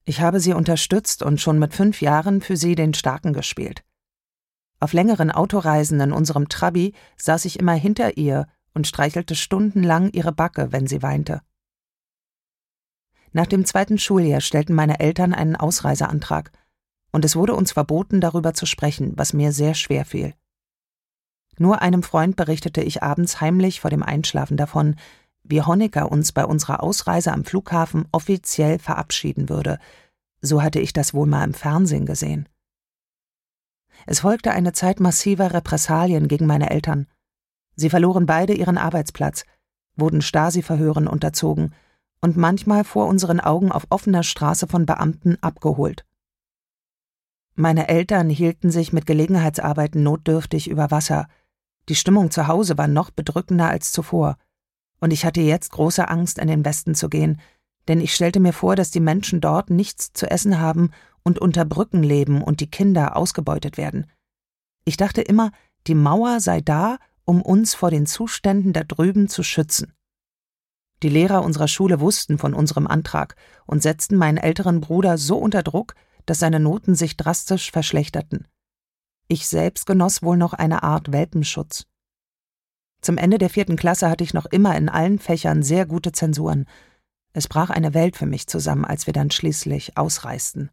Ich habe sie unterstützt und schon mit 5 Jahren für sie den Starken gespielt. Auf längeren Autoreisen in unserem Trabi saß ich immer hinter ihr und streichelte stundenlang ihre Backe, wenn sie weinte. Nach dem 2. Schuljahr stellten meine Eltern einen Ausreiseantrag und es wurde uns verboten, darüber zu sprechen, was mir sehr schwer fiel. Nur einem Freund berichtete ich abends heimlich vor dem Einschlafen davon, wie Honecker uns bei unserer Ausreise am Flughafen offiziell verabschieden würde. So hatte ich das wohl mal im Fernsehen gesehen. Es folgte eine Zeit massiver Repressalien gegen meine Eltern. Sie verloren beide ihren Arbeitsplatz, wurden Stasi-Verhören unterzogen und manchmal vor unseren Augen auf offener Straße von Beamten abgeholt. Meine Eltern hielten sich mit Gelegenheitsarbeiten notdürftig über Wasser. Die Stimmung zu Hause war noch bedrückender als zuvor. Und ich hatte jetzt große Angst, in den Westen zu gehen, denn ich stellte mir vor, dass die Menschen dort nichts zu essen haben und unter Brücken leben und die Kinder ausgebeutet werden. Ich dachte immer, die Mauer sei da, um uns vor den Zuständen da drüben zu schützen. Die Lehrer unserer Schule wussten von unserem Antrag und setzten meinen älteren Bruder so unter Druck, dass seine Noten sich drastisch verschlechterten. Ich selbst genoss wohl noch eine Art Welpenschutz. Zum Ende der 4. Klasse hatte ich noch immer in allen Fächern sehr gute Zensuren. Es brach eine Welt für mich zusammen, als wir dann schließlich ausreisten.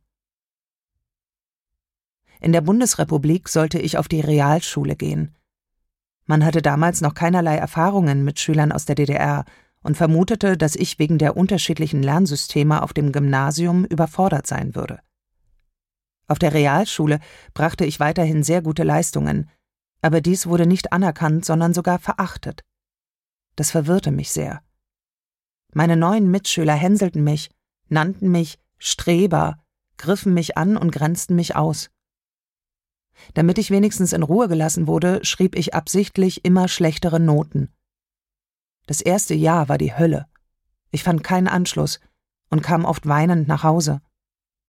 In der Bundesrepublik sollte ich auf die Realschule gehen. Man hatte damals noch keinerlei Erfahrungen mit Schülern aus der DDR und vermutete, dass ich wegen der unterschiedlichen Lernsysteme auf dem Gymnasium überfordert sein würde. Auf der Realschule brachte ich weiterhin sehr gute Leistungen, aber dies wurde nicht anerkannt, sondern sogar verachtet. Das verwirrte mich sehr. Meine neuen Mitschüler hänselten mich, nannten mich Streber, griffen mich an und grenzten mich aus. Damit ich wenigstens in Ruhe gelassen wurde, schrieb ich absichtlich immer schlechtere Noten. Das erste Jahr war die Hölle. Ich fand keinen Anschluss und kam oft weinend nach Hause.